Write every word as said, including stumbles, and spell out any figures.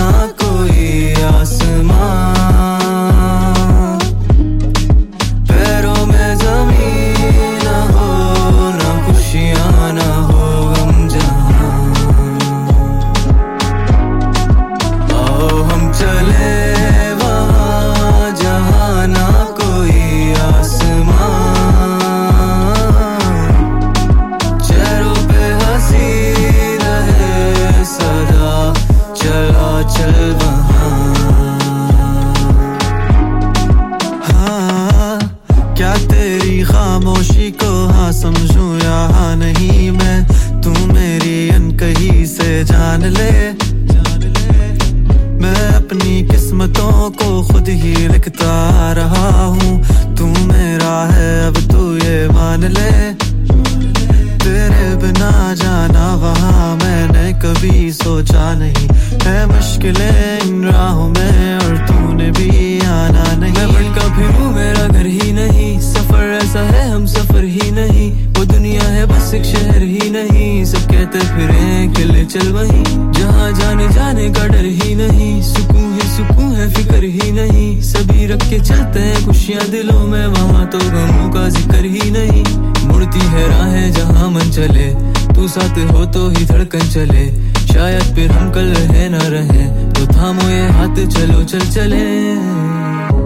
ना कोई आसमां, पैरों में ज़मीन ना हो, ना खुशियाँ ना हो गम जहाँ। आओ हम चले वहाँ जहाँ ना कोई आसमां, चेहरों पे हंसी रहे सदा, चला चल वहाँ। हाँ, क्या तेरी खामोशी को हाँ समझूं या हाँ नहीं मैं, तू मेरी अनकही से जान ले। मैं अपनी किस्मतों को खुद ही लिखता रहा हूँ, तू मेरा है अब तू ये मान ले। तेरे बिना जाना वहाँ मैंने कभी सोचा नहीं, है मुश्किलें इन राहों में और तूने भी आना नहीं। मैं भटका फिरूं मेरा घर ही नहीं, सफर ऐसा है हम सफर ही नहीं, वो दुनिया है बस एक शहर ही नहीं। सब कहते फिरें कि ले चल वहीं जहाँ जाने जाने का डर ही नहीं, सुकून ही सुकून है फिक्र ही नहीं। सभी रख के चलते हैं खुशियाँ दिलों में, वहाँ तो गमों का जिक्र ही नहीं। मुड़ती है राहें जहाँ मन चले, तू साथ हो तो ही धड़कन चले। शायद फिर हम कल रहे न रहे, तो थामो ये हाथ चलो चल चले।